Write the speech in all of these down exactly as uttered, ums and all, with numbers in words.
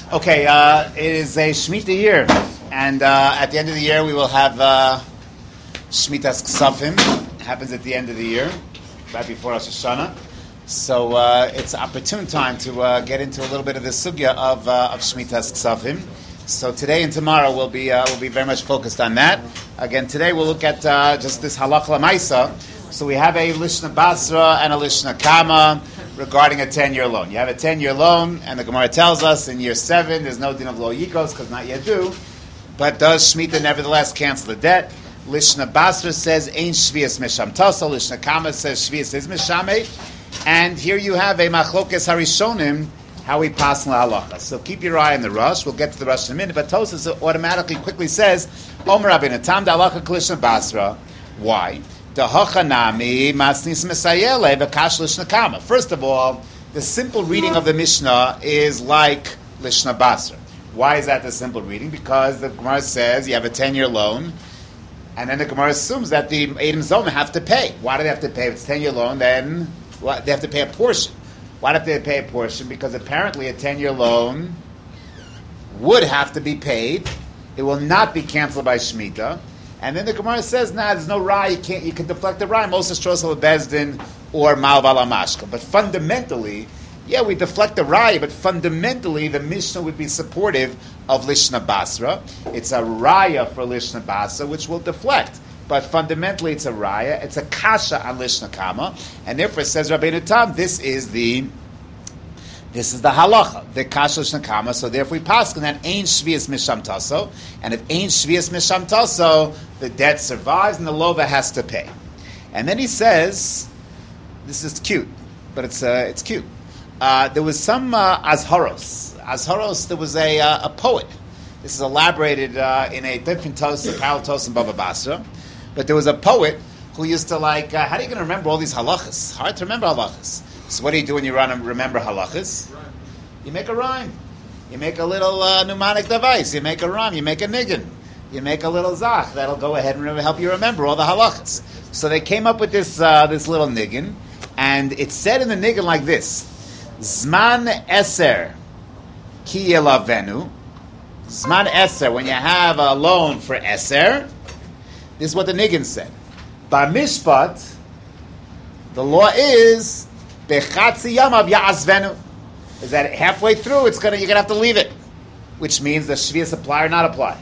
Okay, uh, it is a Shemitah year, and uh, at the end of the year we will have uh, Shemitah's Ksafim. It happens at the end of the year, right before Rosh Hashanah. So uh, it's an opportune time to uh, get into a little bit of the sugya of uh, of Shemitah's Ksafim. So today and tomorrow we'll be uh, we'll be very much focused on that. Again, today we'll look at uh, just this halach lamaisa. So we have a lishna basra and a lishna kama regarding a ten-year loan. You have a ten-year loan, and the Gemara tells us in year seven there's no din of lo yikos because not yet due, but does Shemitah nevertheless cancel the debt? Lishna basra says ein shvius misham taso. Lishna kama says shvius is mishame. And here you have a machlokes harishonim, how we pass in la halacha. So keep your eye on the rush. We'll get to the rush in a minute. But Tosas automatically quickly says, Omer Rabbeinu Tam da halacha klishna basra. Why? First of all, the simple reading of the Mishnah is like Lishna Basra. Why is that the simple reading? Because the Gemara says you have a ten-year loan, and then the Gemara assumes that the Eidim Zoma have to pay. Why do they have to pay? If it's a ten-year loan, then well, they have to pay a portion. Why do they have to pay a portion? Because apparently a ten-year loan would have to be paid. It will not be canceled by Shemitah. And then the Gemara says, nah, there's no raya, you can't, you can deflect the raya, Moses Trosel Bezdin or Malval Amashka. But fundamentally, yeah, we deflect the raya, but fundamentally the Mishnah would be supportive of Lishna Basra. It's a raya for Lishna Basra, which will deflect. But fundamentally it's a raya, it's a kasha on Lishna Kama, and therefore says Rabbeinu Tam, this is the This is the halacha, the kasha shnakama. So therefore we pass on that ain shvius misham taso, and if ain shvius misham taso, the debt survives and the lova has to pay. And then he says, this is cute, but it's uh, it's cute. Uh, there was some uh, azharos. Azharos. There was a uh, a poet. This is elaborated uh, in a different tos, parallel tos in Bava Basra. But there was a poet who used to like. Uh, how are you going to remember all these halachas? Hard to remember halachas. So what do you do when you run and remember halachas? Rhyme. You make a rhyme. You make a little uh, mnemonic device. You make a rhyme. You make a niggin. You make a little zach. That'll go ahead and help you remember all the halachas. So they came up with this uh, this little niggin, and it said in the niggin like this: Zman eser ki yelavenu. Zman eser, when you have a loan for eser, this is what the niggin said. Bar mishpat, the law is bechatzi yamav ya'azvenu, is that halfway through it's gonna you're gonna have to leave it, which means the shvius apply or not apply.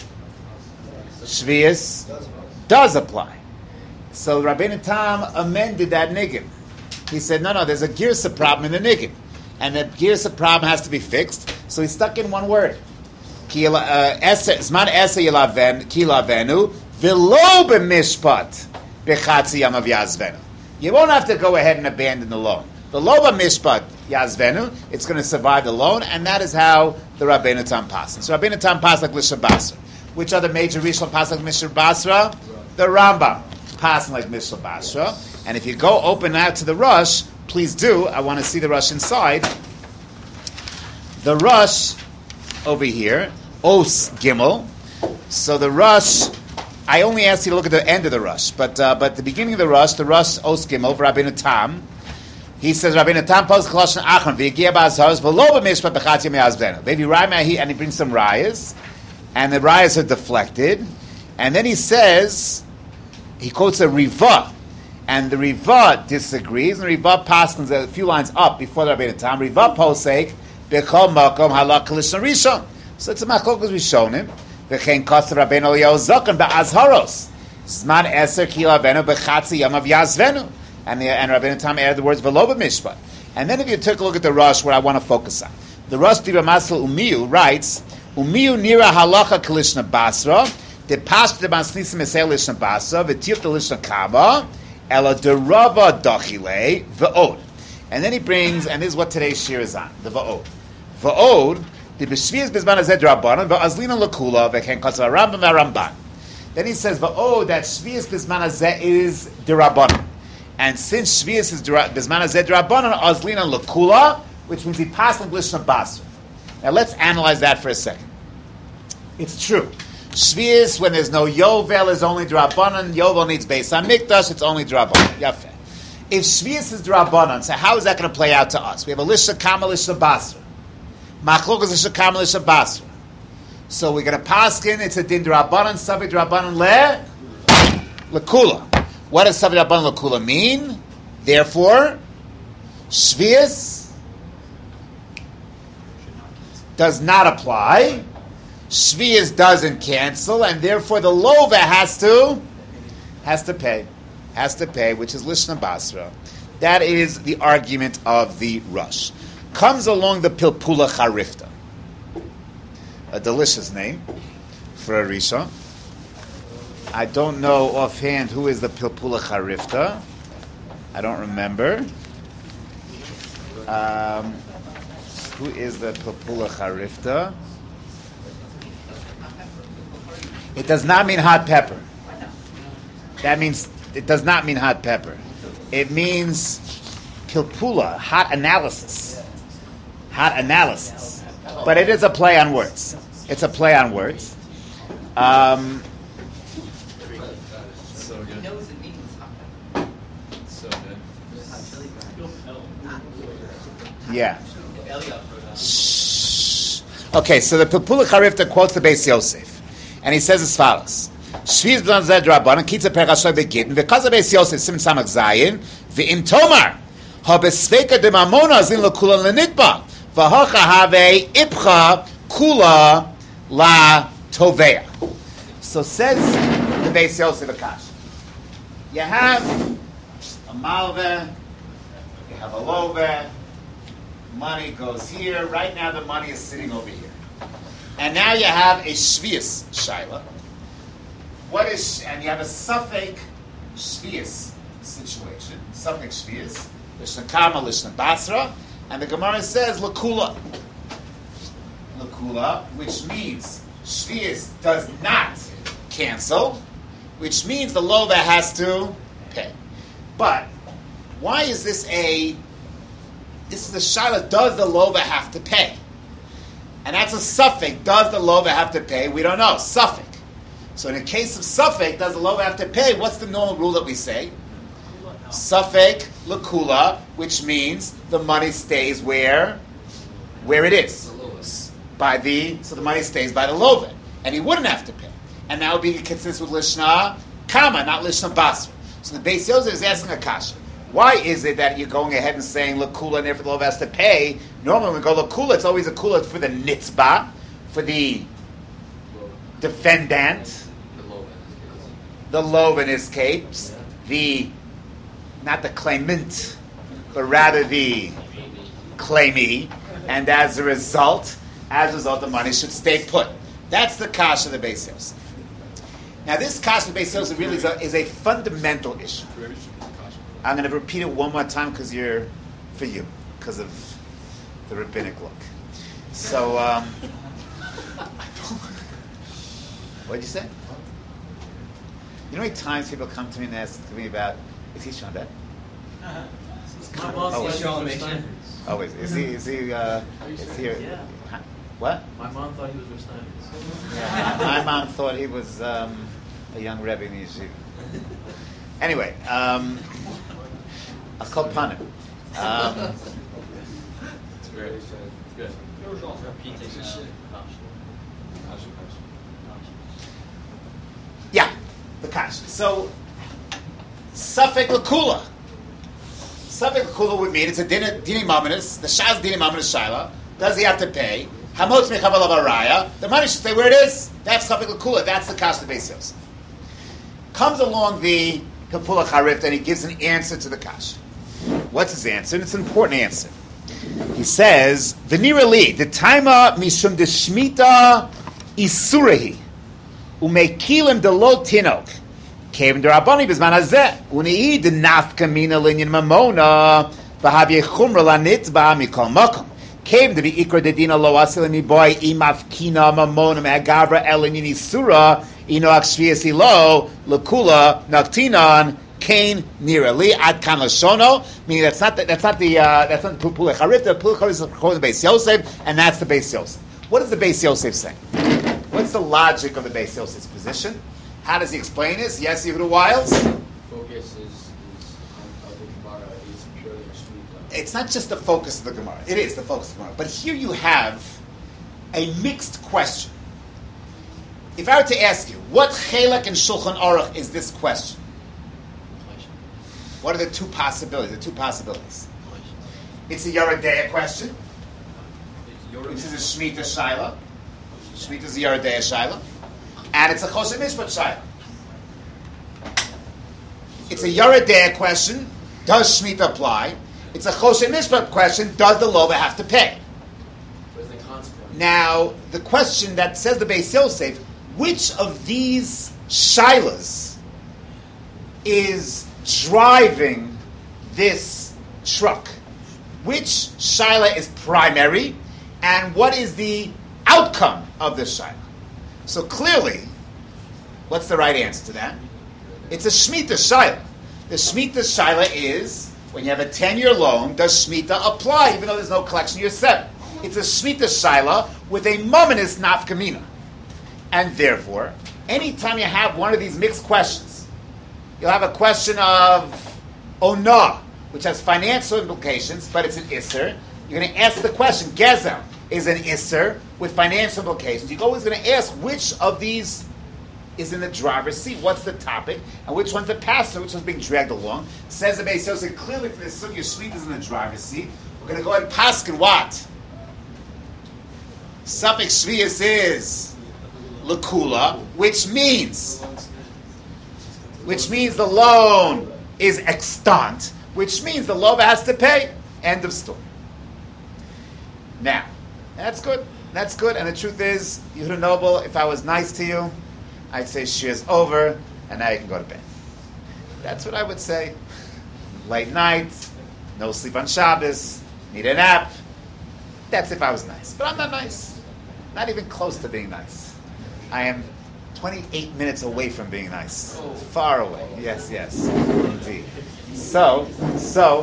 Shvius does apply. So Rabbeinu Tam amended that niggin. He said, no, no, there's a girsa problem in the niggin, and that girsa problem has to be fixed. So he stuck in one word: zman eser yelaven ki lavenu v'lo b'mishpat bechatzi yamav ya'azvenu. You won't have to go ahead and abandon the loan. The loba mishpat yazvenu, it's going to survive the loan, and that is how the Rabbeinu Tam passes. So Rabbeinu Tam passes like Lishna Basra. Which other major Rishon passes like Mishnah Basra? The Rambam passing like Mishnah Basra. And if you go open out to the Rush, please do. I want to see the Rush inside. The Rush over here, Os Gimel. So the Rush, I only asked you to look at the end of the Rush, but uh, but the beginning of the Rush, the Rush Os Gimel for Rabbeinu Tam. He says, Rabbeinu Tam pos koloshen achron v'yigia ba'azharos v'lo b'mishpat b'chatzi me'azvenu. Maybe raya he and he brings some rayas, and the rayas are deflected, and then he says, he quotes a Riva, and the Riva disagrees, and the Riva passes a few lines up before the Rabbeinu Tam. Riva posek b'chol makom halak lishon rishon. So it's a machlokes rishonim. V'chein kos Rabbeinu Eliyahu Zokan ba'azharos zman eser ki lavenu b'chatzi yamav yazvenu. And, the, and Rabbeinu Tam added the words "v'lo b'mishpat." And then if you take a look at the Rush, where I want to focus on, the Rush Diva Masel Umiyu writes, "Umiyu nira halacha kalishna basra, de pashta masnisim esel lishna basra, v'tiyut lishna kava, ela derava dachile v'od." And then he brings, and this is what today's shir is on, the v'od. V'od, the b'shvias bizman azed rabbanon, v'azlina lakula, v'ken kasar Rambam v'Ramban. Then he says, v'od, that shvias bizman azed is the rabbanon. And since Shvius is Bizman Hazeh D'Rabbanan, Azlina L'Kula, which means he passed in Lishna Basra. Now let's analyze that for a second. It's true. Shvius, when there's no Yovel, is only D'Rabbanan. Yovel needs Beis HaMikdash, it's only D'Rabbanan. Yafeh. If Shvius is D'Rabbanan, so how is that going to play out to us? We have a Lishna Kama, Lishna Basra. Machlokas Shakam L'Shabasra. So we're going to paskin. It's a din d'Rabbanan, Savi d'Rabbanan le lekula. What does Savi d'Rabbanan lekula mean? Therefore, Shvius does not apply. Shvius doesn't cancel, and therefore the lova has to has to pay, has to pay, which is Lishna Basra. That is the argument of the Rush. Comes along the Pilpula Charifta, a delicious name for a Risha. I don't know offhand who is the Pilpula Charifta. I don't remember. Um, who is the Pilpula Charifta? It does not mean hot pepper. That means it does not mean hot pepper. It means Pilpula, hot analysis. Hot analysis. But it is a play on words. It's a play on words. Um, So good. He knows it means hot. So good. yeah. Eliab wrote down. Shh. Okay, so the Pilpula Charifta quotes the Beis Yosef, and he says as follows: Shviz b'lan zed rabbanan kitza perashoy begitten because of Beis Yosef sim samak zayin v'im tomar ha besveka de mamona zin lekula lenitba v'hocha have ipcha kula la tovea. So says the Beis Yosef Akash. You have a malve, you have a love. Money goes here. Right now, the money is sitting over here, and now you have a shvius shaila. What is and you have a suffix shvius situation, suffix shvius, lishna kama, lishna basra, and the Gemara says lakula, lakula, which means shvius does not cancel, which means the lova has to pay. But why is this a This is the shaila, does the lova have to pay? And that's a suffix. Does the lova have to pay? We don't know. Suffix. So in a case of suffix, does the lova have to pay? What's the normal rule that we say? Suffix lakula, which means the money stays where? Where it is. By the so the money stays by the lova. And he wouldn't have to pay. And that would be consistent with Lishna Kama, not Lishna Basra. So the Beis Yosef is asking a kasha. Why is it that you're going ahead and saying lakula and therefore the lova has to pay? Normally when we go lakula, it's always a kula for the nitzba, for the defendant, the lova in his case, the not the claimant, but rather the claimee, and as a result, as a result, the money should stay put. That's the kasha of the Beis Yosef. Now, this kasha of the Beis Yosef really is a, is a fundamental issue. I'm going to repeat it one more time because you're, for you, because of the rabbinic look. So, um, what did you say? You know how many times people come to me and ask me about, is he Sean Beck? My boss Oh, thought is- he was Rich Steinmetz. Oh, is, is he, is he, uh, is he, a, Yeah. huh? What? My mom thought he was Rich Steinmetz. Yeah, my, my mom thought he was um, a young Rebbe in the yeshiva. Anyway, um, I'll call Panim. Um, It's very good. Repeating uh, yeah, the kash. So, suffix lakula. Suffix lakula would mean it's a dini dini mamonis. The shaz dini mamonis shaila. Does he have to pay? Hamotz mechabal of araya. The money should stay where it is. That's suffix lakula. That's the kash of the Beis Yosef. Comes along the Pilpula Charifta and he gives an answer to the kash. What's his answer? And it's an important answer. He says, "V'nira li the taima mishum deshmita isurahi umekilim delo tinok came to Rabbani b'zman hazeh unii denafka mina linyan mamona v'havye chumra lanitba mikol makom came to be ikra dedina lo asil mi boy imafkina mamona me'agavra elinyan isura ino akshvias ilo lekula naktinan." Kain nira li ad kan lashono, meaning that's not the, that's not the uh, that's not the Pilpula Charifta. The Pilpula Charifta is according to the Beis Yosef, and that's the Beis Yosef. What does the Beis Yosef say? What's the logic of the Beis Yosef's position? How does he explain this? Yes, Yehuda Wiles. Focus is, is on the Gemara is purely a Shemitah. It's not just the focus of the Gemara. It is the focus of the Gemara, but here you have a mixed question. If I were to ask you, what chelek in Shulchan Aruch is this question? What are the two possibilities? The two possibilities. It's a Yeridea question, which is a Shemitah Shaila. Shemitah is a Yeridea Shaila. And it's a Choshen Mishpat Shaila. It's a Yeridea question. Does Shemitah apply? It's a Choshen Mishpat question. Does the Lova have to pay? What's the consequence? Now, the question that says the Beis Yosef, which of these Shailas is driving this truck? Which Shaila is primary, and what is the outcome of this Shaila? So clearly, what's the right answer to that? It's a Shemitah Shaila. The Shemitah Shaila is, when you have a ten-year loan, does Shemitah apply, even though there's no collection year seven? It's a Shemitah Shaila with a momentous nafkamina. And therefore, anytime you have one of these mixed questions, you'll have a question of Onah, which has financial implications, but it's an Isser. You're going to ask the question, Gezel is an Isser with financial implications. You're always going to ask which of these is in the driver's seat. What's the topic? And which one's the passenger? Which one's being dragged along? Says the Beis Yosef, clearly for this Sugya, Shmita is in the driver's seat. We're going to go ahead and paskin what? Suffix Shvius is Lakula, which means, which means the loan is extant, which means the Lova has to pay. End of story. Now, that's good. That's good. And the truth is, Yehuda Noble, if I was nice to you, I'd say shear's over, and now you can go to bed. That's what I would say. Late night, no sleep on Shabbos, need a nap. That's if I was nice. But I'm not nice. Not even close to being nice. I am twenty-eight minutes away from being nice. Far away. Yes, yes. Indeed. So, so,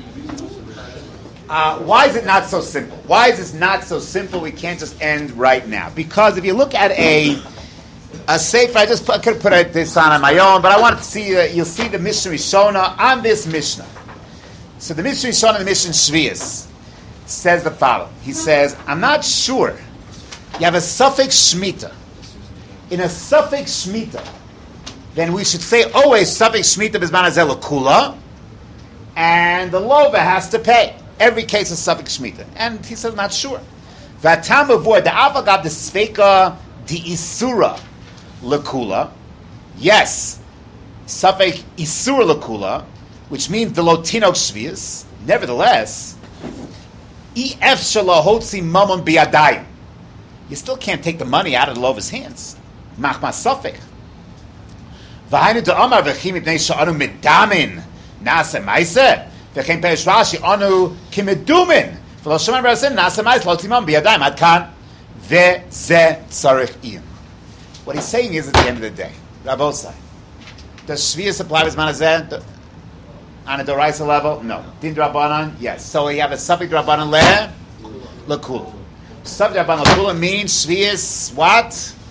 uh, why is it not so simple? Why is this not so simple? We can't just end right now. Because if you look at a a sefer, I just put, I could put this on on my own, but I want to see, uh, you'll see the Mishnah Rishona on this Mishnah. So the Mishnah Rishona and the Mishnah Shvius says the following. He says, I'm not sure. You have a suffix Shemitah. In a suffix Shemitah, then we should say always suffix Shemitah Bizman Hazel Kula, and the Lova has to pay. Every case is suffix Shemitah. And he says, not sure. Vatam avoid the Avagab the Sveka the Isura Lakula. Yes, suffix Isura Lakula, which means the Lotinok Shvius. Nevertheless, Ef Shalahotzi Mamon Biadayim. You still can't take the money out of the Lova's hands. Machma Safek. V'hainu de'amar v'chim ibnei sha'anu midamin nasa ma'iseh v'chem perish Rashi anu kimedumin v'lo shemar b'rasim nasa ma'iseh lo timam b'yadayim ad kan ve'zeh tzarich iyum. What he's saying is, at the end of the day, Rabosai, does Shvius apply with Manazeh on a Doraisa level? No. Din Drabanan? Yes. So you have a Safek Drabanan le Lakul. Safek Drabanan Lakula means Shvius what?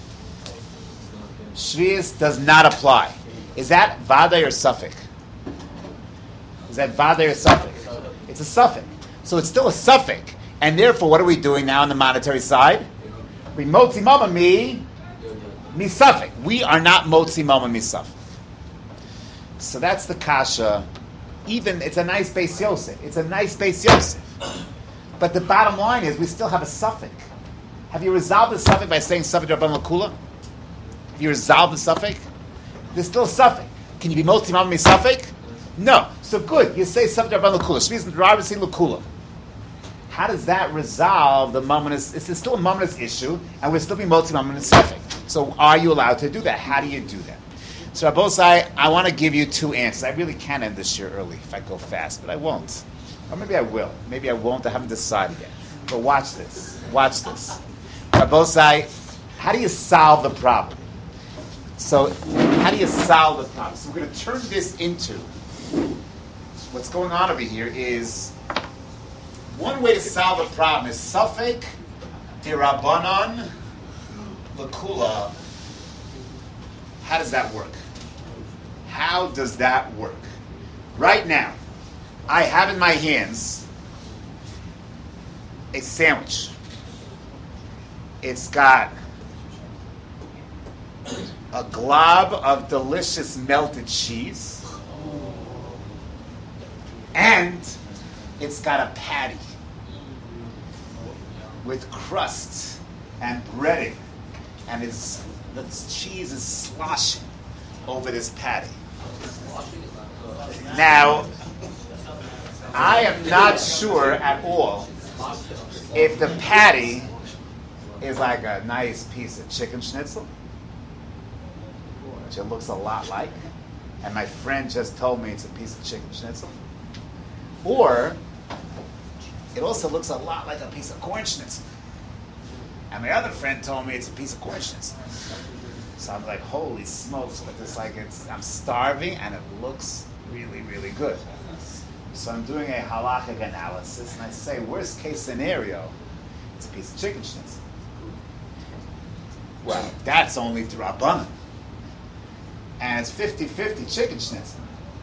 Shvius does not apply. Is that Vaday or Safek? Is that Vaday or Safek? It's a Safek. So it's still a Safek. And therefore, what are we doing now on the monetary side? We motzi mama mi mi Safek. We are not motzi mama mi Safek. So that's the kasha. Even, it's a nice Beis Yosef. It's a nice Beis Yosef. But the bottom line is, we still have a Safek. Have you resolved the Safek by saying Safek Rabban Lakula? Have you resolved the Safek? There's still a Safek. Can you be motzi mama mi Safek? No. So good. You say Safek Rabban Lakula. Shvius Rabban Lakula. How does that resolve the momentous? It's still a momentous issue, and we're still being motzi mama mi Safek. So are you allowed to do that? How do you do that? So Rabosai, I want to give you two answers. I really can end this year early if I go fast, but I won't. Or maybe I will. Maybe I won't. I haven't decided yet. But watch this. Watch this. Rabosai, how do you solve the problem? So how do you solve the problem? So we're going to turn this into, what's going on over here is, one way to solve the problem is Safek Dirabanan Lakula. How does that work? How does that work? Right now, I have in my hands a sandwich. It's got a glob of delicious melted cheese, and it's got a patty with crust and breading, and it's, the cheese is sloshing over this patty. Now, I am not sure at all if the patty is like a nice piece of chicken schnitzel, which it looks a lot like, and my friend just told me it's a piece of chicken schnitzel, or it also looks a lot like a piece of corn schnitzel, and my other friend told me it's a piece of corn schnitzel. So I'm like, holy smokes, but it's like it's I'm starving and it looks really, really good. So I'm doing a halachic analysis, and I say, worst case scenario, it's a piece of chicken schnitzel. Well, that's only d'Rabbanan. And it's fifty-fifty chicken schnitzel.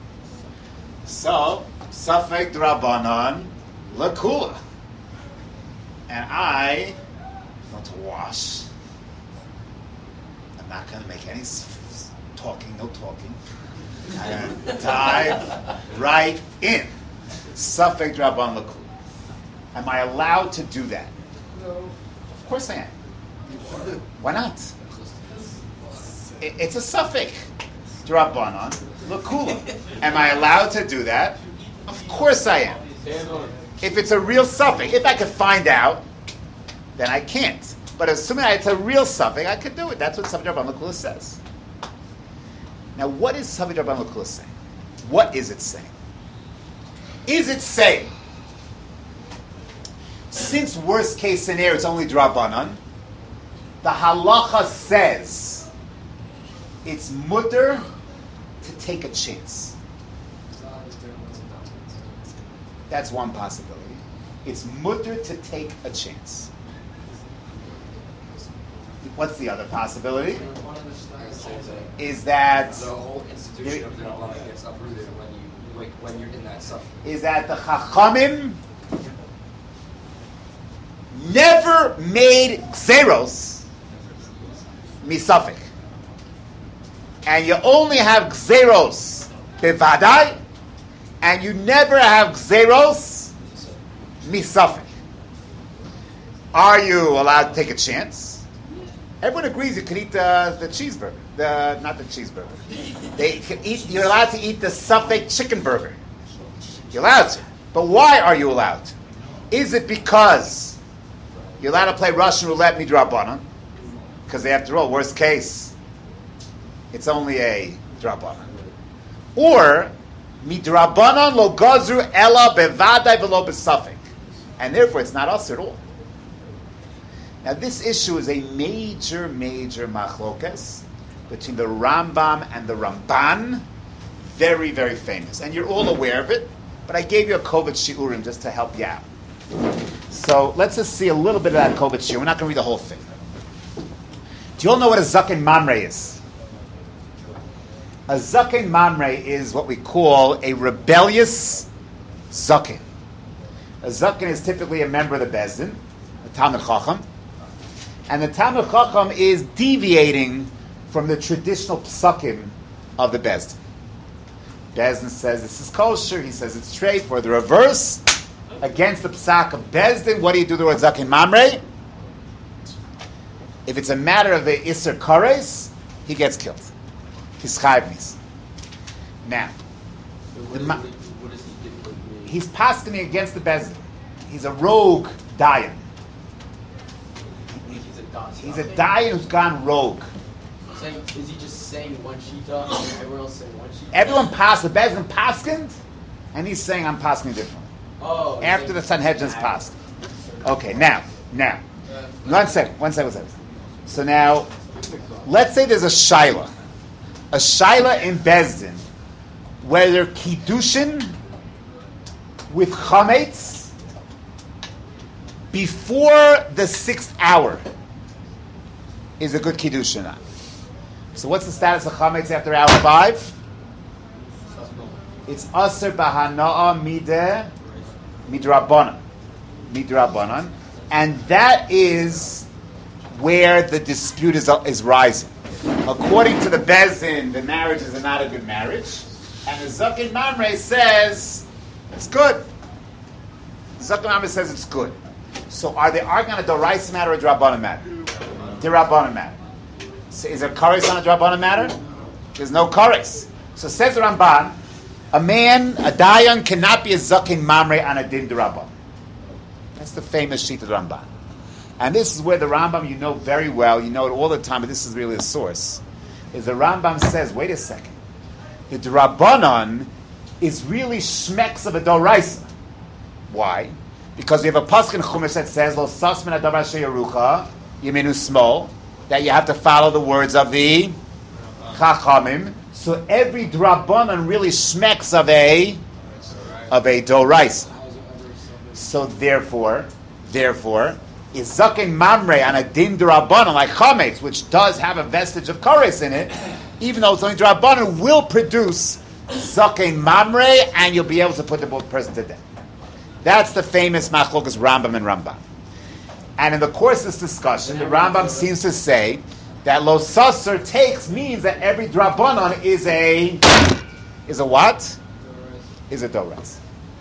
So, Safek d'Rabbanan, Lakula. And I want to wash. I'm not going to make any s- talking, no talking. I'm going to dive right in. Safek d'Rabbanan, Lakula. Am I allowed to do that? No. Of course I am. Why not? It, it's a suffix. D'Rabbanan, Lakula. Am I allowed to do that? Of course I am. If it's a real suffix, if I could find out, then I can't. But assuming it's a real suffix, I could do it. That's what Safek d'Rabbanan Lakula says. Now, what is Safek d'Rabbanan Lakula saying? What is it saying? Is it saying, since worst case scenario it's only D'Rabbanan, the halacha says it's mutter to take a chance? That's one possibility. It's mutter to take a chance. What's the other possibility? Is that the whole institution of the Rabbanan gets uprooted when you like when you're in that suffering. is that the Chachamim never made Xeros misafik. And you only have Xeros bevadai, and you never have Xeros misafik. Are you allowed to take a chance? Everyone agrees you can eat the, the cheeseburger. The not the cheeseburger. They can eat. You're allowed to eat the suffix chicken burger. You're allowed to. But why are you allowed to? Is it because you're allowed to play Russian roulette midrabanan? Because after all, worst case, it's only a drabanan. Or midrabanan lo gazru ela bevadai velo besafik, and therefore it's not us at all. Now, this issue is a major, major machlokes between the Rambam and the Ramban. Very, very famous. And you're all aware of it, but I gave you a Kovet Shiurim just to help you out. So let's just see a little bit of that Kovet Shiurim. We're not going to read the whole thing. Do you all know what a Zaken Mamre is? A Zaken Mamre is what we call a rebellious Zaken. A Zaken is typically a member of the Bezdin, a Talmid Chacham. And the Talmid Chacham is deviating from the traditional psukim of the Bezdin. Bezdin says this is kosher. He says it's treif. For the reverse, against the psak of Bezdin, what do you do to a Zaken Mamre? If it's a matter of the Isser Kares, he gets killed. He's chayv. Now, What, the is, ma- what does he do? he's paskening against the Bezdin. He's a rogue Dayan. He's a dot. He's a Dayan who's gone rogue. Saying, is he just saying one shita and everyone else saying one shita? Everyone passed, the Bezdin paskened, and he's saying, I'm paskening differently. Oh. he's After the saying- Sanhedrin's passed. Okay, now, now. One second, one second, one second. So now, let's say there's a shaila. A shaila in Bezdin, whether kiddushin with chametz before the sixth hour is a good kiddush or not. So what's the status of chametz after hour five? It's aser bahana'a mideh midrabanan. Midrabanan. And that is where the dispute is, is rising. According to the Bezin, the marriage is not a good marriage, and the Zaken Mamre says it's good. The Zaken Mamre says it's good. So are they arguing on a Doraisa matter or a Drabanan matter? Drabanan matter. So is there kares on a Drabanan matter? There's no kares. So says the Ramban, a man, a dayan, cannot be a Zaken Mamre on a din Drabanan. That's the famous sheet of the Ramban. And this is where the Rambam, you know very well, you know it all the time, but this is really a source, is the Rambam says, wait a second, the Drabanan is really shmeks of a Doraisa. Why? Because we have a pasuk in Chumash that says, Lo sasmin adavar sheyarucha, yemenu smol, that you have to follow the words of the Chachamim. So every Drabanan really shmeks of a, of a Doraisa. So therefore, therefore, is Zaken Mamre on a din Drabanan like Chametz, which does have a vestige of kares in it, even though it's only Drabanan, will produce Zaken Mamre, and you'll be able to put the person to death. That's the famous Machlokas Rambam and Ramban. And in the course of this discussion, the Rambam seems to say that Lo Sasser takes means that every Drabanan is a is a what? Is a Doras.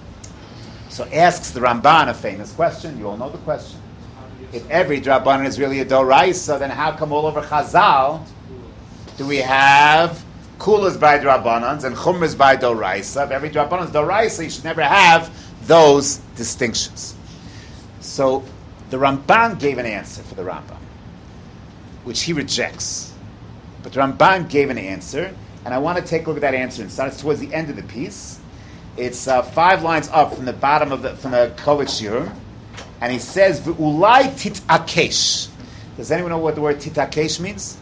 So asks the Ramban a famous question. You all know the question. If every Drabanan is really a Doraisa, then how come all over Chazal do we have Kulas by Drabanans and Chumras by Doraisa? If every Drabanan is Doraisa, you should never have those distinctions. So the Ramban gave an answer for the Rambam, which he rejects. But the Ramban gave an answer, and I want to take a look at that answer. It starts towards the end of the piece. It's uh, five lines up from the bottom of the from the Kovach Shir, and he says, "V'ulai titakesh." Does anyone know what the word titakesh means?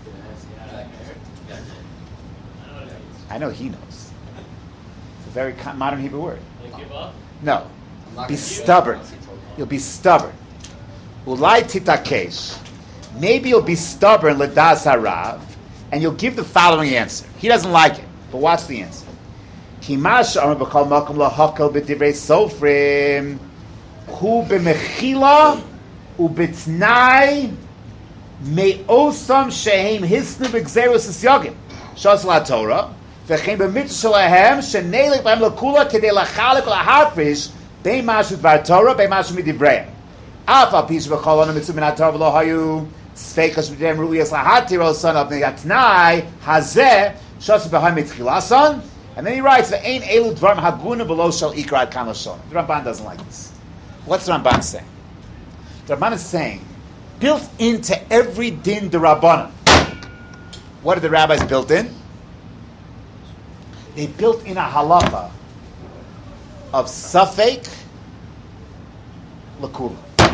I know he knows. It's a very modern Hebrew word. Give up? No, be stubborn. You'll be stubborn. Ulai titakesh. Maybe you'll be stubborn ledas harav, and you'll give the following answer. He doesn't like it, but watch the answer. Kimash amar b'chol makom lahakel b'divrei sofrim hu b'mechila u'b'tnai me'osam shehem hisnu b'gzerus isyagim shas la'torah v'chein b'mitzvah shelahem shenelik b'hem lakula kedei lachalik lahafrish b'mashu dvar Torah b'mashu midivrei af al pish b'chol anu mitzvah min haTorah v'lo hayu sfeikas b'dem ru'yas lahatiro son of ne'atnai hazeh shas b'hem mitchilasan. And then he writes, "Ve'ein elu dvarim haguna below shel ikra ad kan lashon." The Ramban doesn't like this. What's the Ramban saying? The Ramban is saying, built into every din d'Rabbanan. What did the rabbis built in? They built in a halacha of safek lakula.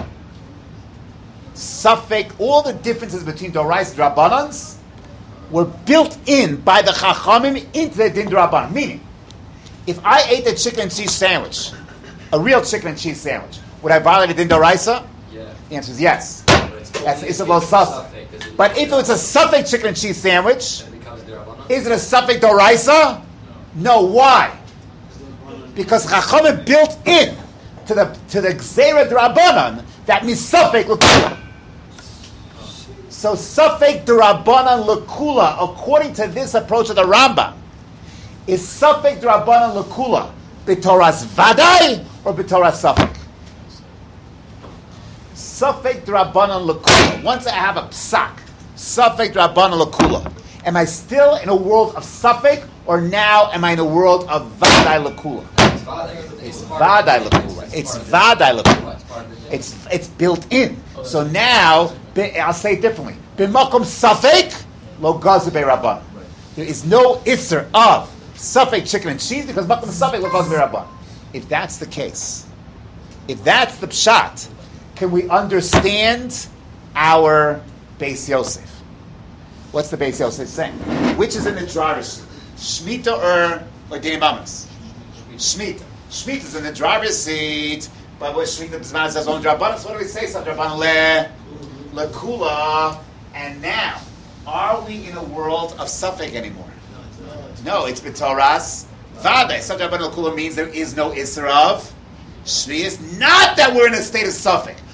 Safek, all the differences between Dorais and Rabbanans were built in by the Chachamim into the Din D'Rabbanan. Meaning, if I ate a chicken and cheese sandwich, a real chicken and cheese sandwich, would I violate a Din D'Oraisa? Yeah. The answer is yes. But That's it's a Safek. But if it was a Safek chicken and cheese sandwich, It becomes D'Rabbanan. is it a Safek D'Oraisa? No. Why? Because Chachamim built in to the to the Gzeira D'Rabbanan that means Safek L'Kula. So Safek D'Rabbanan L'Kula, according to this approach of the Rambam, is Safek D'Rabbanan L'Kula B'Toras Vadai or B'Toras Safek? Safek D'Rabbanan L'Kula. Once I have a psak, Safek D'Rabbanan L'Kula, am I still in a world of Safek, or now am I in a world of Vadai L'Kula? It's Vadai L'Kula. It's Vadai L'Kula. It's it's built in. So now, I'll say it differently. B'makom Safek lo gazu be'Rabbanan. There is no isser of Safek chicken and cheese because makom Safek lo gazu be'Rabbanan. If that's the case, if that's the pshat, can we understand our Beis Yosef? What's the Beis Yosef saying? Which is in the driver's seat? Shemitah or or Dei Mamas? Shemitah. Shemitah is in the driver's seat. But what Shemitah B'zman says on Drabbanan, so what do we say? So Drabbanan le lekula. And now, are we in a world of Safek anymore? No, it's B'Toras Vadai. So Drabbanan lekula means there is no Isser of Shmiyas. Not that we're in a state of Safek.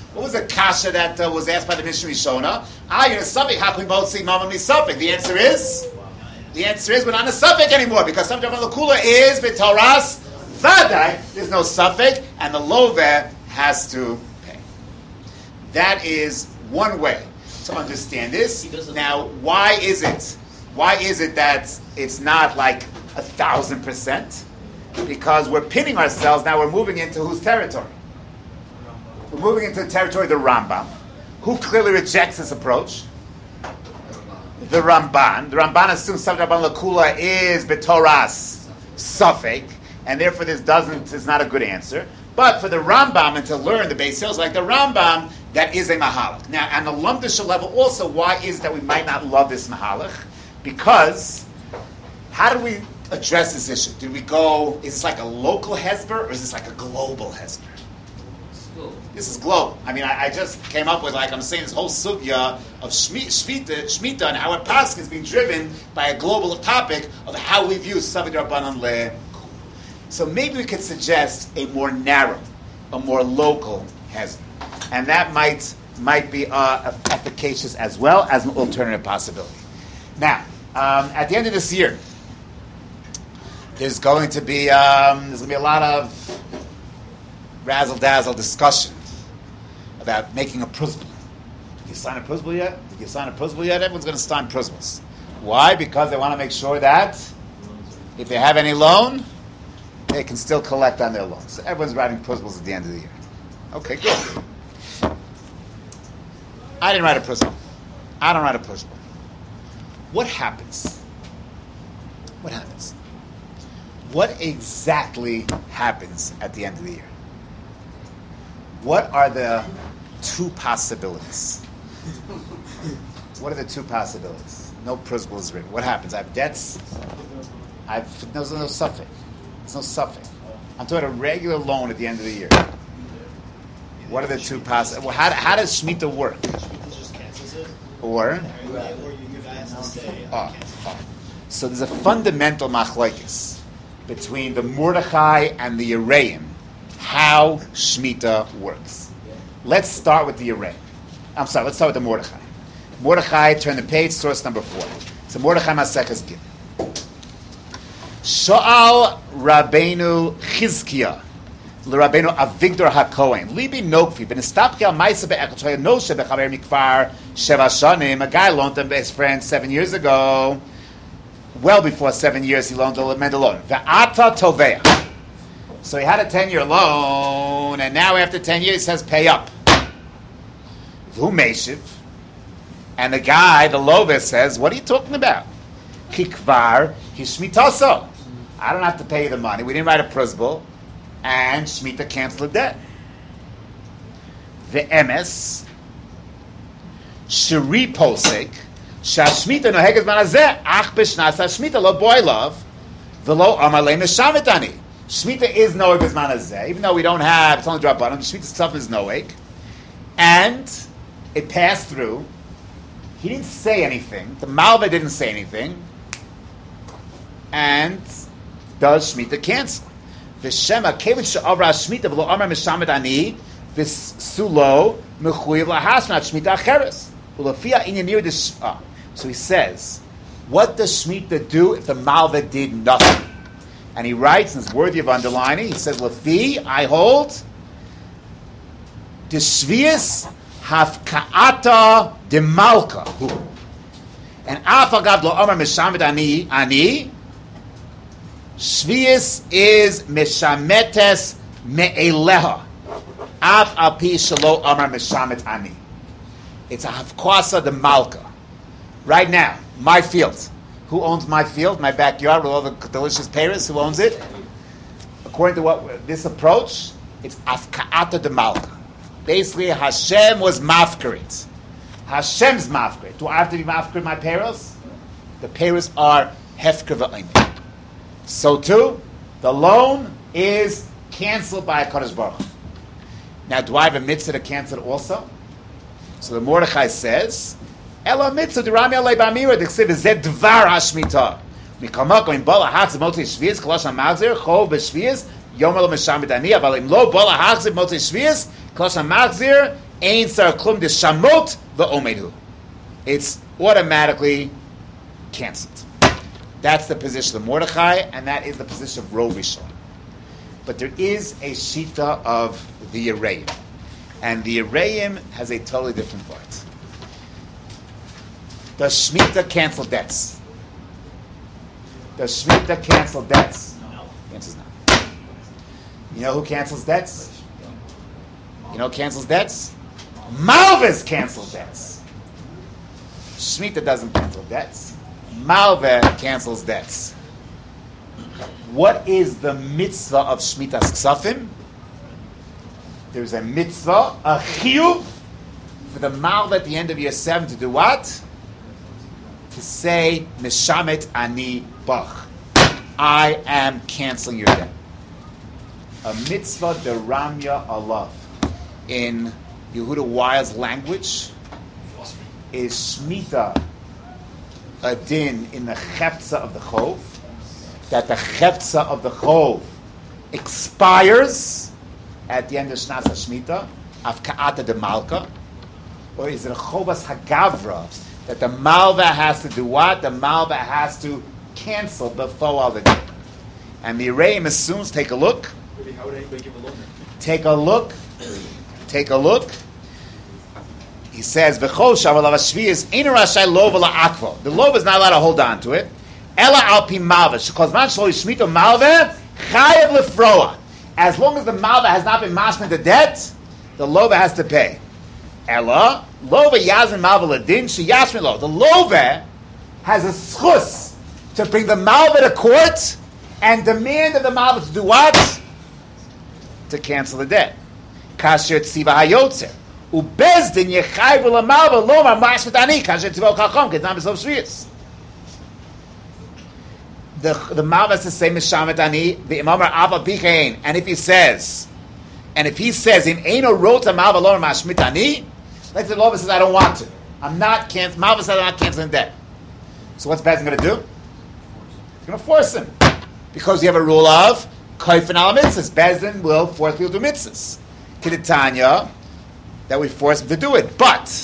What was the kasha that uh, was asked by the Mishnah Rishona? Ah, you're a suffix. How can we both see mamam suffix? The answer is, the answer is we're not a suffix anymore because subject of lakula is b'toras vadai. There's no suffix, and the loveh has to pay. That is one way to understand this. Now, why is it? Why is it that it's not like a thousand percent? Because we're pinning ourselves. Now we're moving into whose territory? We're moving into the territory of the Rambam, who clearly rejects this approach. The Ramban. The Ramban assumes Sabda Ban Lakula is B'Toras Safek, and therefore this doesn't is not a good answer. But for the Rambam and to learn the base hills like the Rambam, that is a Mahalach. Now, on the Lumdisha level also, why is it that we might not love this Mahalach? Because how do we address this issue? Did we go, is this like a local Hezber or is this like a global Hezber? This is global. I mean, I, I just came up with, like I'm saying, this whole sugya of Shemitah, Shemitah and how a Pasuk is being driven by a global topic of how we view Saved Rabbanan Le. So maybe we could suggest a more narrow, a more local Hezbollah. And that might might be uh, efficacious as well as an alternative possibility. Now, um, at the end of this year, there's going to be um, there's going to be a lot of razzle-dazzle discussion about making a prusbul. Did you sign a prusbul yet? Did you sign a prusbul yet? Everyone's going to sign prusbuls. Why? Because they want to make sure that if they have any loan, they can still collect on their loans. So everyone's writing prusbuls at the end of the year. Okay, good. I didn't write a prusbul. I don't write a prusbul. What happens? What happens? What exactly happens at the end of the year? What are the two possibilities? What are the two possibilities? No prusbul is written. What happens? I have debts. I've there's no suffix. There's no suffix. I'm talking about a regular loan at the end of the year. What are the two possibilities? Well, how, how does Shemitah work? Shemitah just cancels it. Or? Or you guys will say, Oh, oh. So there's a fundamental machlokes between the Mordechai and the Yereim, how Shemitah works. Let's start with the Yereim. I'm sorry, let's start with the Mordechai. Mordechai, turn the page, source number four. So Mordechai Maseches Gimel. Sho'al Rabbeinu Chizkiah LeRabbeinu Avigdor HaKohen Libi Nokfi Benestapki Al Maisa Be'echatoya Noshe Bechaver Mikvar Sheva Shanim. A guy loaned him his friend seven years ago. Well before seven years, he loaned a loan. Ve'ata Tovea. So he had a ten-year loan, and now after ten years, he says, pay up. V'hu Meshiv. And the guy, the Lovis, says, what are you talking about? Kikvar Hishmitaso. I don't have to pay you the money. We didn't write a prusbul. And Shemitah canceled the debt. The emes Shiri Posek Shashmita Noheget Manazeh Ach B'Shnas Shmita Lo Boilov V'Lo Amar Le Meshametani. Shemitah is Noeg B'Zman Hazeh, even though we don't have, it's only drop bottom, Shemitah stuff is Noeg. And it passed through. He didn't say anything. The Malva didn't say anything. And does Shemitah cancel? V'shema kevit she'avra Shemitah v'lo amar Meshamet ani v'sulo mechuyev lahasnat Shemitah acheres v'lofia inyanir d'shva. So he says, what does Shemitah do if the Malva did nothing? And he writes, and it's worthy of underlining, he says, Lefi, I hold, Deshvius hafka'ata demalka. And afagav lo omer meshamet ani, ani, Shvius is meshametes me'eleha. Af api shalo omer meshamet ani. It's a hafkwasa demalka. Right now, my field. Who owns my field, my backyard with all the delicious pears? Who owns it? According to what this approach, it's afka'ata de malka. Basically, Hashem was mafkarit. Hashem's mafkarit. Do I have to be mafkarit my pears? The pears are hefker v'ayim. So too, the loan is canceled by a Kadosh Baruch Hu. Now, do I have a mitzvah to cancel it also? So the Mordechai says, Ela mitzvah dirami alei b'amira d'ksiv zed dvar hashmita. Mikamako im bala hachziv motzi shvius kolosh hamachzir chov b'shvius yomer lo meshamet ani aval im lo bala hachziv motzi shvius kolosh hamachzir Ein sar klum de shamot va'omedu. It's automatically canceled. That's the position of Mordechai, and that is the position of Rov Rishon. But there is a shita of the Yereim, and the Yereim has a totally different part. Does Shemitah cancel debts? Does Shemitah cancel debts? No. The answer is no. You know who cancels debts? You know who cancels debts? Malvas cancel debts. Shemitah doesn't cancel debts. Malva cancels debts. What is the mitzvah of Shemitah's Ksafim? There's a mitzvah, a chiyuv, for the Malva at the end of year seven to do what? To say, Mishamet ani bach. I am canceling your debt. A mitzvah de Ramya alav. In Yehuda Weil's language, is Shemitah a din in the Chefza of the Chov, that the Chefza of the Chov expires at the end of Shnas HaShemitah, Afka'ata de Malka, or is it a Chovas Hagavra, that the Malva has to do what? The Malva has to cancel the Foal the din. And the Yereim assumes, take a look, How would anybody give a loan? take a look, take a look, he says, "V'chol shavalav hashviyas ein rashai lova la'akvo." The lova is not allowed to hold on to it. Ela al pi malva shekol zman shelo yishmito malva chayav lefroa. As long as the malva has not been mashmin the debt, the lova has to pay. Ela lova yazmin malva ladin sheyashmin lo. The lova has a schus to bring the malva to court and demand of the malva to do what? To cancel the debt. Kasher tziva hayotzer. Ubezdin yechayv l'malva lo mamash v'tani kasher tzivol kachom ketam b'sov shviyas. The the malva has to say mishamet ani v'imamar ava bichein, and if he says, and if he says in eino rota malva lo mamash mitani, let's say the malva says I don't want to, I'm not canceling. Malva says I'm not canceling debt. So what's Bezdin going to do? He's going to force him because you have a rule of kaifin al mitzvahs. Bezdin will force people to do mitzvahs. Keditanya, that we force him to do it. But,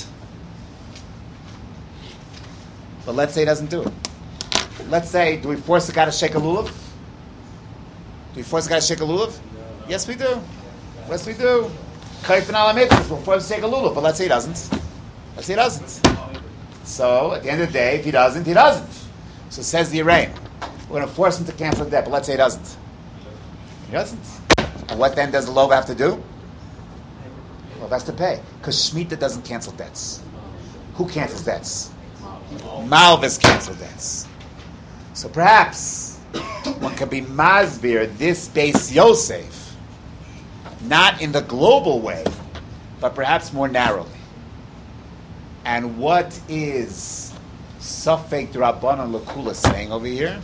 but let's say he doesn't do it. Let's say, do we force the guy to shake a lulav? Do we force the guy to shake a lulav? Yes, we do. Yes, we do. Kaifin ala mitzvahs, we'll force him to shake a lulav, but let's say he doesn't. Let's say he doesn't. So, at the end of the day, if he doesn't, he doesn't. So says the Yereim, we're going to force him to cancel the debt, but let's say he doesn't. He doesn't. And what then does the lova have to do? Well, that's to pay. Because Shemitah doesn't cancel debts. Who cancels debts? Malvas cancel debts. So perhaps one could be masbir this base Yosef, not in the global way, but perhaps more narrowly. And what is Safek D'Rabbanan L'Kula saying over here?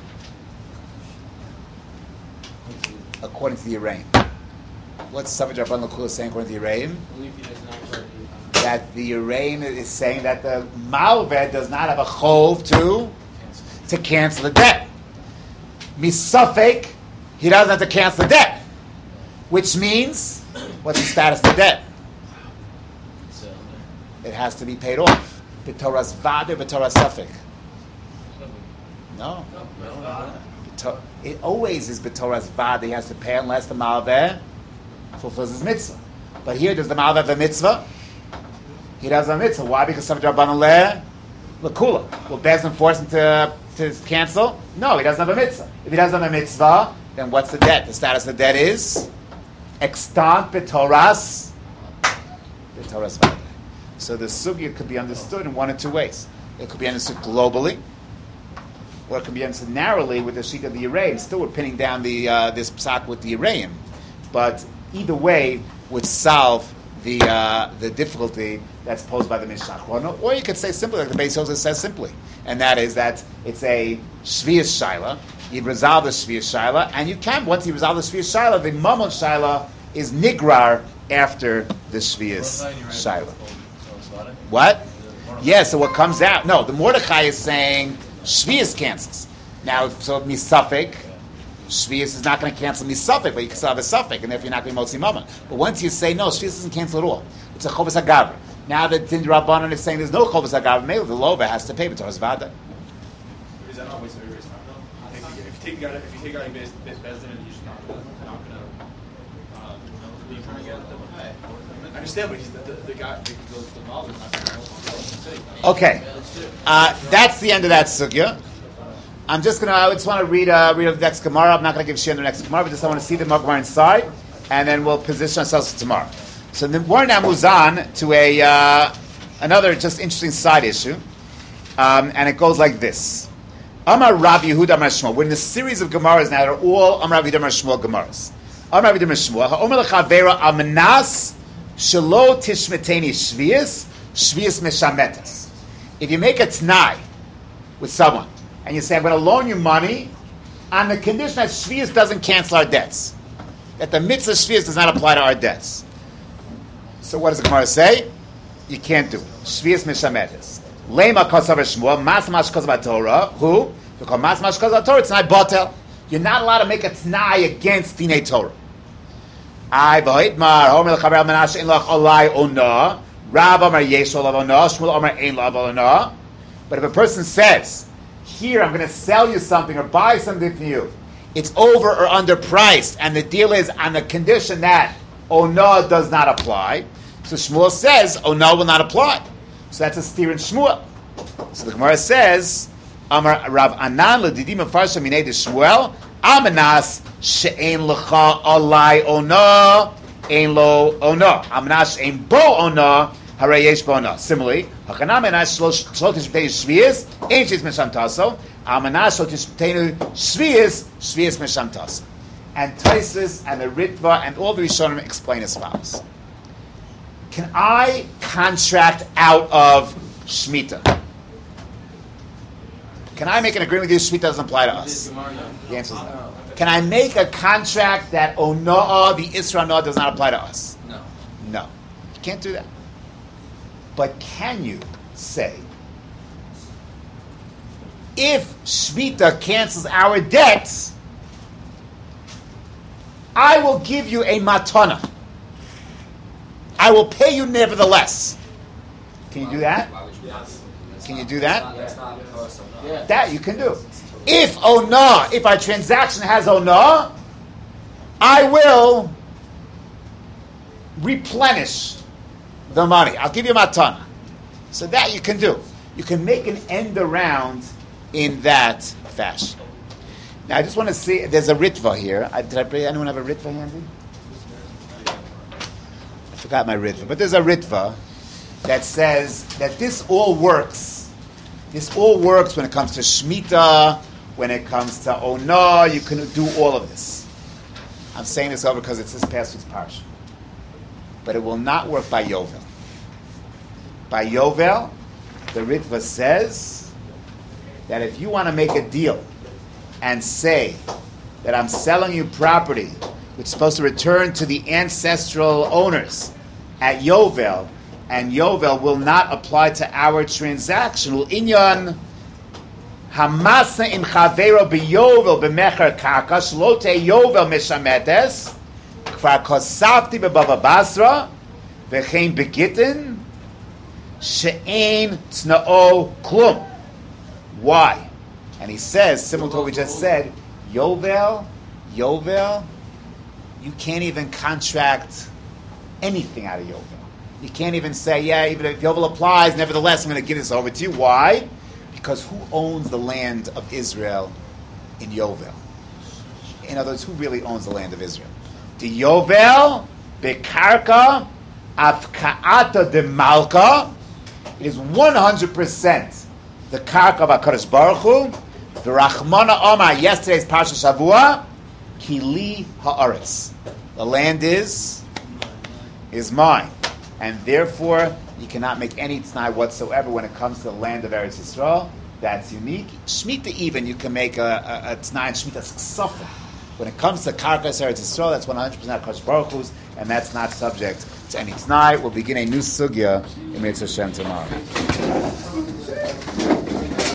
According to the Yereim. What's Safek D'Rabbanan L'Kula saying according to the Yereim? That the Yereim is saying that the Malved does not have a chov to to cancel the debt. Misafek, he doesn't have to cancel the debt. Which means, what's the status of the debt? It has to be paid off. B'toras vader, b'toras safek. No. It always is b'toras vader. He has to pay unless the malveh fulfills his mitzvah. But here, does the malveh have a mitzvah? He doesn't have a mitzvah. Why? Because some Rabbanan le l'kula. Will Bezdin force him to, to cancel? No, he doesn't have a mitzvah. If he doesn't have a mitzvah, then what's the debt? The status of the debt is extant b'toras b'toras vader. So the sugya could be understood in one or two ways. It could be understood globally, or it could be understood narrowly with the sheet of the Yereim. Still, we're pinning down the uh, this psak with the Yereim, but either way would solve the uh, the difficulty that's posed by the Mishach. Or, or you could say simply, like the Beis Yosef says simply, and that is that it's a shvius shaila. You resolve the shvius shaila, and you can once you resolve the shvius shaila, the mamon shaila is nigrar after the shvius shaila. What? Yeah, so what comes out? No, the Mordechai is saying Shvius cancels. Now, so misafek, Shvius is not going to cancel me suffix, but you can still have a suffix, and therefore you're not going to be Motzi Mama. But once you say no, Shvius doesn't cancel at all. It's a Chovas HaGavra. Now that Din Rabbanan is saying there's no Chovas HaGavra, maybe the Lova has to pay B'Torah Vada. Is that not always very, very smart though? If you, if you take the guy, if you take out your base, base Bezdin and you just not gonna, not gonna, uh, be trying to get it. I understand, but he's the, the, the guy, the, the, the father's not gonna. Okay, uh, that's the end of that sugya. I'm just gonna. I just want to read uh, read the next Gemara. I'm not gonna give Shir the next Gemara, but just I want to see the Gemara inside, and then we'll position ourselves for tomorrow. So then we're now moves on to a uh, another just interesting side issue, um, and it goes like this: Amar Rav Yehuda Amar Shmuel. We're in a series of Gemaras now that are all Amar Rav Yehuda Amar Shmuel Gemaras. Amar Rav Yehuda Amar Shmuel. Ha'omer lechavera amanas shelo tishmeteni shvius shvius meshametas. If you make a t'nai with someone and you say, I'm going to loan you money on the condition that shvius doesn't cancel our debts, that the mitzvah shvius does not apply to our debts. So what does the Gemara say? You can't do it. Shvius mishametes. Lema kosav Shmuel, mas mas kosav Torah. Who? Because mas mas kosav Torah, it's not batel. You're not allowed to make a t'nai against Dinei Torah. I v'hoitmar homer l'chaver menashe in lach olai ona. Rav Amar yesh olav ona. Shmuel Amar ein olav ona. But if a person says, here I'm going to sell you something or buy something from you, it's over or underpriced, and the deal is on the condition that ona does not apply. So Shmuel says ona will not apply. So that's a steer in Shmuel. So the Gemara says, Amar Rav Anan l'didim afarsha minei de Shmuel amanas she'ein lecha alai ona ein lo ona amanas she'ein bo ona harei yesh bo ona. Similarly, hakanam amanas shlo tishbetei shvius ein shis meshamtaso amanas shlo tishbetei shvius shvius meshamtaso. And Tosfos and the Ritva and all the Rishonim explain as follows. Can I contract out of Shemitah? Can I make an agreement with you? Shemitah doesn't apply to us. The answer is no. Can I make a contract that Onoah, the Isra Noah, does not apply to us? No. No. You can't do that. But can you say, if Shemitah cancels our debts, I will give you a matana. I will pay you nevertheless. Can you do that? Can you do that? That you can do. If ona, if our transaction has ona, I will replenish the money. I'll give you matana. So that you can do. You can make an end around in that fashion. Now I just want to see, there's a ritva here. I, did I bring, anyone have a ritva handy? I forgot my ritva. But there's a ritva that says that this all works. This all works when it comes to Shemitah, when it comes to Ona, you can do all of this. I'm saying this over because it's this past week's parsha. But it will not work by Yovel. By Yovel, the ritva says that if you want to make a deal and say that I'm selling you property which is supposed to return to the ancestral owners at Yovel, and Yovel will not apply to our transaction. Inyan hamasa im chavero beyovel b'mecher karka shlote Yovel mishametes kvar kosavti bebava basra v'chein begitin she'ein tna'o klum. Why? And he says, similar to what we just said, Yovel, Yovel, you can't even contract anything out of Yovel. You can't even say, yeah, even if Yovel applies, nevertheless, I'm going to give this over to you. Why? Because who owns the land of Israel in Yovel? In other words, who really owns the land of Israel? The Yovel, Bekarka, Afka'ata de Malka, it is one hundred percent the Karka of HaKadosh Baruch Hu, the Rachmana Omar, yesterday's Parsha Shavua, Kili Haaretz. The land is, is mine. And therefore, you cannot make any t'nai whatsoever when it comes to the land of Eretz Yisrael. That's unique. Shemitah even, you can make a, a, a t'nai and Shemitah Safra. When it comes to Karkas Eretz Yisrael, that's one hundred percent Kosh Baruch Hu's, and that's not subject to any t'nai. We'll begin a new sugya in Mitzvah Hashem tomorrow.